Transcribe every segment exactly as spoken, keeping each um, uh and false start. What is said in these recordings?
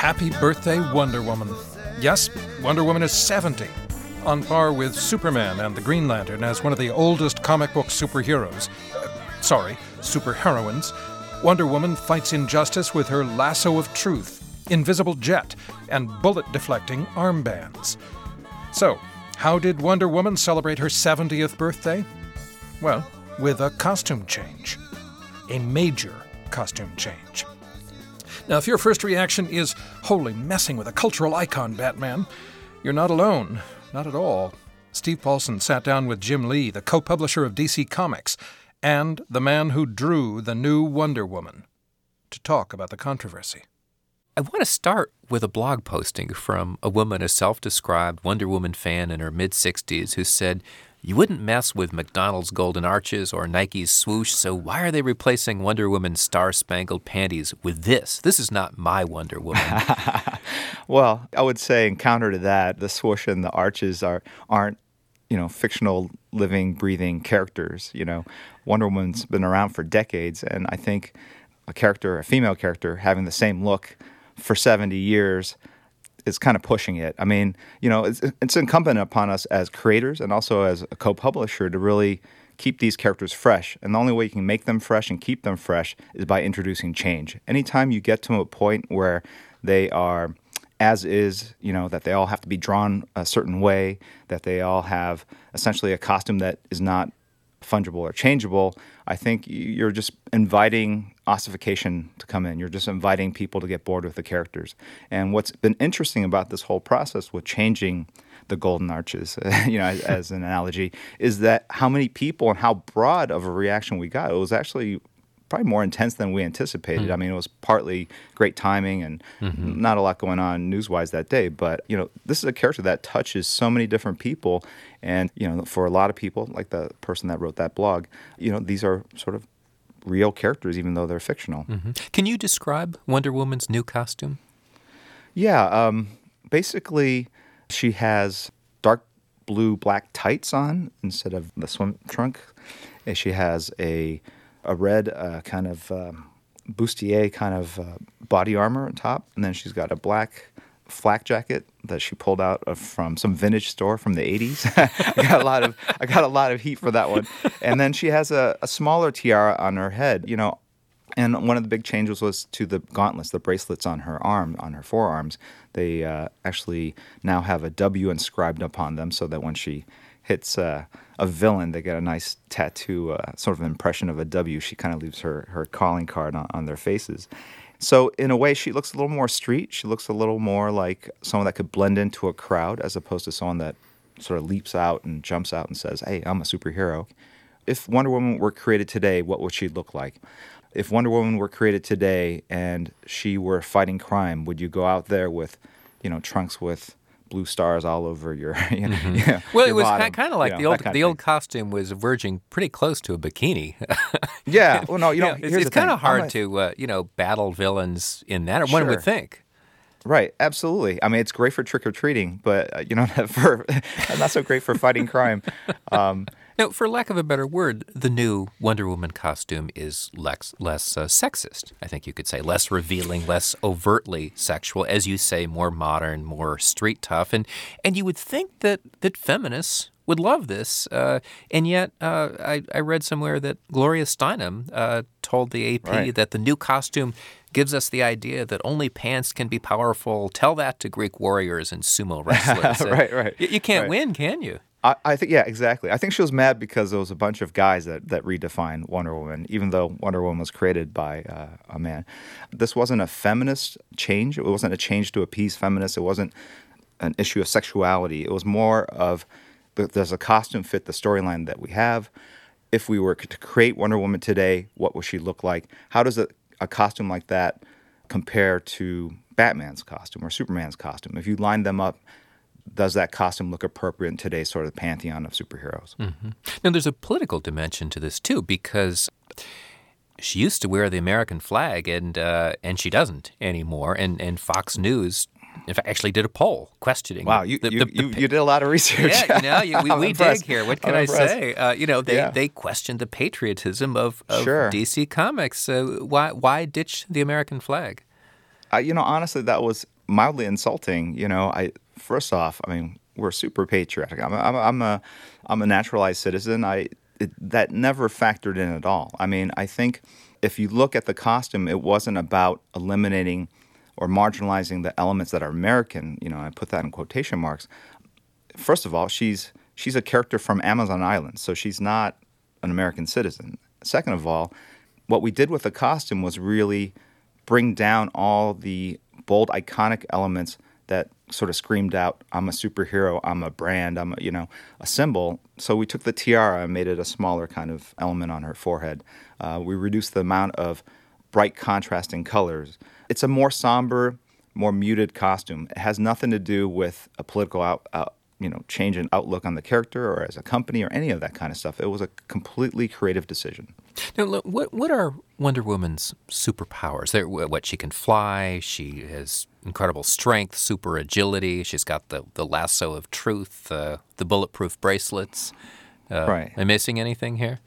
Happy birthday, Wonder Woman. Yes, Wonder Woman is seventy, on par with Superman and the Green Lantern as one of the oldest comic book superheroes. Uh, sorry, superheroines. Wonder Woman fights injustice with her lasso of truth, invisible jet, and bullet-deflecting armbands. So, how did Wonder Woman celebrate her seventieth birthday? Well, with a costume change. A major costume change. Now, if your first reaction is, holy, messing with a cultural icon, Batman, you're not alone. Not at all. Steve Paulson sat down with Jim Lee, the co-publisher of D C Comics, and the man who drew the new Wonder Woman, to talk about the controversy. I want to start with a blog posting from a woman, a self-described Wonder Woman fan in her mid-sixties, who said, "You wouldn't mess with McDonald's Golden Arches or Nike's swoosh, so why are they replacing Wonder Woman's star-spangled panties with this? This is not my Wonder Woman." Well, I would say in counter to that, the swoosh and the arches are, aren't, you know, fictional, living, breathing characters. You know, Wonder Woman's been around for decades, and I think a character, a female character, having the same look for seventy years is kind of pushing it. I mean, you know, it's, it's incumbent upon us as creators and also as a co-publisher to really keep these characters fresh. And the only way you can make them fresh and keep them fresh is by introducing change. Anytime you get to a point where they are as is, you know, that they all have to be drawn a certain way, that they all have essentially a costume that is not fungible or changeable, I think you're just inviting ossification to come in. You're just inviting people to get bored with the characters. And what's been interesting about this whole process with changing the Golden Arches, you know, as, as an analogy, is that how many people and how broad of a reaction we got. It was actually probably more intense than we anticipated. Mm-hmm. I mean, it was partly great timing and mm-hmm. not a lot going on news-wise that day. But, you know, this is a character that touches so many different people. And, you know, for a lot of people, like the person that wrote that blog, you know, these are sort of real characters, even though they're fictional. Mm-hmm. Can you describe Wonder Woman's new costume? Yeah. Um, basically, she has dark blue, black tights on instead of the swim trunk. And she has a a red uh, kind of um, bustier kind of uh, body armor on top, and then she's got a black flak jacket that she pulled out of from some vintage store from the eighties. I got a lot of I got a lot of heat for that one. And then she has a, a smaller tiara on her head, you know. And one of the big changes was to the gauntlets, the bracelets on her arm, on her forearms. They uh, actually now have a W inscribed upon them, so that when she hits uh, a villain, they get a nice tattoo, uh, sort of an impression of a W. She kind of leaves her, her calling card on, on their faces. So in a way, she looks a little more street. She looks a little more like someone that could blend into a crowd as opposed to someone that sort of leaps out and jumps out and says, "Hey, I'm a superhero." If Wonder Woman were created today, what would she look like? If Wonder Woman were created today and she were fighting crime, would you go out there with, you know, trunks with blue stars all over your, you know, mm-hmm. yeah, well, your it was bottom, kind of like you know, the old kind the of old costume was verging pretty close to a bikini. Yeah, well, no, you know, yeah, here's it's, the it's kind of thing. hard I'm a, to uh, you know battle villains in that, or sure. one would think. Right, absolutely. I mean, it's great for trick or treating, but uh, you know, for not so great for fighting crime. Um, Now, for lack of a better word, the new Wonder Woman costume is less, less uh, sexist, I think you could say. Less revealing, less overtly sexual, as you say, more modern, more street tough. And and you would think that, that feminists would love this. Uh, and yet, uh, I, I read somewhere that Gloria Steinem uh, told the A P right. that the new costume gives us the idea that only pants can be powerful. Tell that to Greek warriors and sumo wrestlers. right, right. You, you can't right. win, can you? I, I think, yeah, exactly. I think she was mad because there was a bunch of guys that, that redefined Wonder Woman, even though Wonder Woman was created by uh, a man. This wasn't a feminist change. It wasn't a change to appease feminists. It wasn't an issue of sexuality. It was more of, does a costume fit the storyline that we have? If we were to create Wonder Woman today, what would she look like? How does a, a costume like that compare to Batman's costume or Superman's costume? If you line them up, does that costume look appropriate in today's sort of pantheon of superheroes? Mm-hmm. Now, there's a political dimension to this, too, because she used to wear the American flag, and uh, and she doesn't anymore. And, and Fox News, in fact, actually did a poll questioning. Wow, you the, you, the, the, you, you did a lot of research. Yeah, you know, you, we, we dig here. What can I'm I impressed. say? Uh, you know, they, yeah. they questioned the patriotism of, of sure. D C Comics. So why why ditch the American flag? Uh, you know, honestly, that was mildly insulting. You know, I first off, I mean, we're super patriotic. I'm, I'm, I'm a, I'm a naturalized citizen. I it, that never factored in at all. I mean, I think if you look at the costume, it wasn't about eliminating or marginalizing the elements that are American. You know, I put that in quotation marks. First of all, she's she's a character from Amazon Island, so she's not an American citizen. Second of all, what we did with the costume was really bring down all the bold, iconic elements that sort of screamed out, I'm a superhero, I'm a brand, I'm a, you know, a symbol. So we took the tiara and made it a smaller kind of element on her forehead. Uh, we reduced the amount of bright contrasting colors. It's a more somber, more muted costume. It has nothing to do with a political out, out, you know, change in outlook on the character or as a company or any of that kind of stuff. It was a completely creative decision. Now, look, what what are Wonder Woman's superpowers? They're, what, she can fly, she has incredible strength, super agility, she's got the, the lasso of truth, uh, the bulletproof bracelets. Uh, right. Am I missing anything here?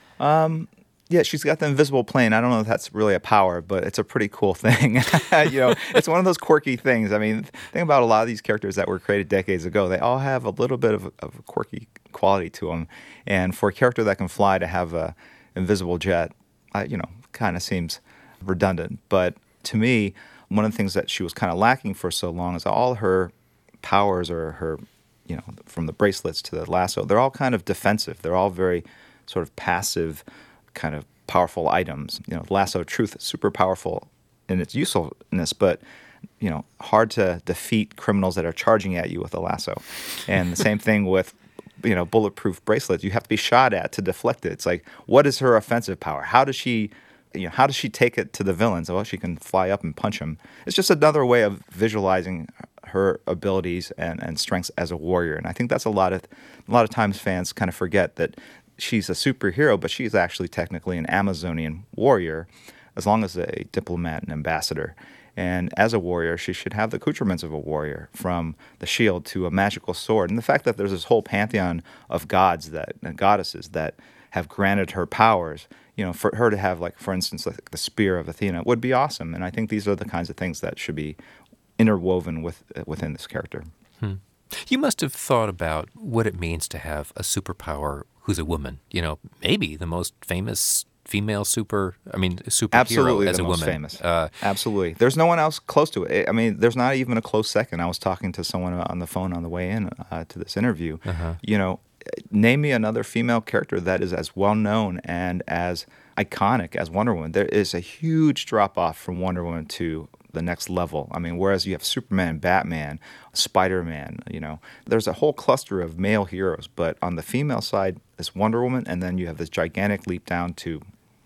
Um, yeah, she's got the invisible plane. I don't know if that's really a power, but it's a pretty cool thing. You know, it's one of those quirky things. I mean, think about a lot of these characters that were created decades ago. They all have a little bit of, of a quirky quality to them. And for a character that can fly to have a invisible jet, uh, you know, kind of seems redundant. But to me, one of the things that she was kind of lacking for so long is all her powers or her, you know, from the bracelets to the lasso, they're all kind of defensive. They're all very sort of passive, kind of powerful items. You know, lasso of truth is super powerful in its usefulness, but, you know, hard to defeat criminals that are charging at you with a lasso. And the same thing with, you know, bulletproof bracelets. You have to be shot at to deflect it. It's like, what is her offensive power? How does she, you know, how does she take it to the villains? Well, she can fly up and punch them. It's just another way of visualizing her abilities and, and strengths as a warrior. And I think that's a lot of, a lot of times fans kind of forget that she's a superhero, but she's actually technically an Amazonian warrior, as long as a diplomat and ambassador. And as a warrior, she should have the accoutrements of a warrior, from the shield to a magical sword. And the fact that there's this whole pantheon of gods that and goddesses that have granted her powers, you know, for her to have, like, for instance, like the spear of Athena would be awesome. And I think these are the kinds of things that should be interwoven with within this character. Hmm. You must have thought about what it means to have a superpower who's a woman. You know, maybe the most famous female super, I mean, superhero Absolutely as the a most woman. famous. Uh, Absolutely. There's no one else close to it. I mean, there's not even a close second. I was talking to someone on the phone on the way in uh, to this interview. Uh-huh. You know, name me another female character that is as well known and as iconic as Wonder Woman. There is a huge drop off from Wonder Woman to the next level. I mean, whereas you have Superman, Batman, Spider-Man, you know, there's a whole cluster of male heroes. But on the female side, it's Wonder Woman, and then you have this gigantic leap down to,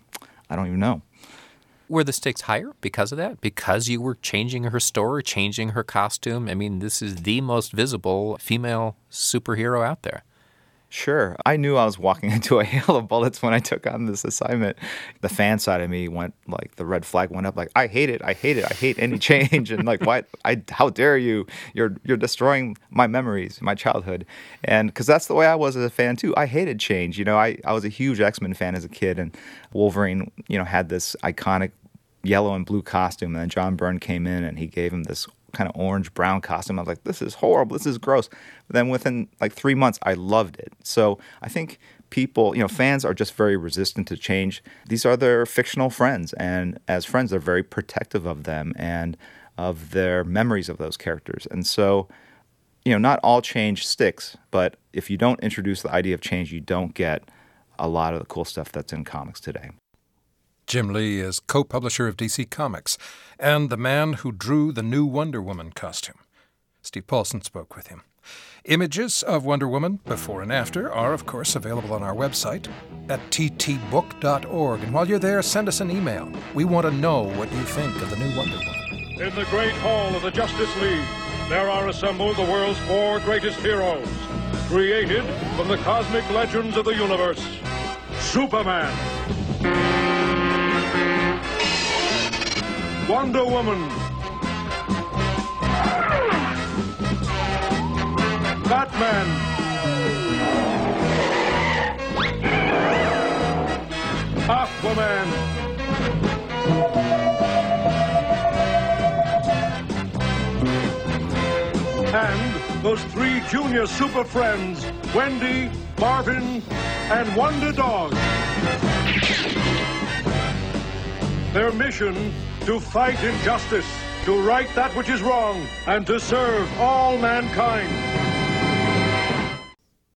I don't even know. Were the stakes higher because of that? Because you were changing her story, changing her costume? I mean, this is the most visible female superhero out there. Sure. I knew I was walking into a hail of bullets when I took on this assignment. The fan side of me went, like, the red flag went up, like, I hate it, I hate it, I hate any change. And like, why, I, how dare you? You're you're destroying my memories, my childhood. And because that's the way I was as a fan too. I hated change. You know, I, I was a huge X-Men fan as a kid, and Wolverine, you know, had this iconic yellow and blue costume. And then John Byrne came in and he gave him this kind of orange-brown costume. I was like, this is horrible, this is gross. But then within like three months, I loved it. So I think people, you know, fans are just very resistant to change. These are their fictional friends, and as friends, they're very protective of them and of their memories of those characters. And so, you know, not all change sticks, but if you don't introduce the idea of change, you don't get a lot of the cool stuff that's in comics today. Jim Lee is co-publisher of D C Comics and the man who drew the new Wonder Woman costume. Steve Paulson spoke with him. Images of Wonder Woman before and after are, of course, available on our website at t t book dot org. And while you're there, send us an email. We want to know what you think of the new Wonder Woman. In the great hall of the Justice League, there are assembled the world's four greatest heroes, created from the cosmic legends of the universe. Superman, Wonder Woman, Batman, Aquaman, those three junior super friends, Wendy, Marvin, and Wonder Dog. Their mission, to fight injustice, to right that which is wrong, and to serve all mankind.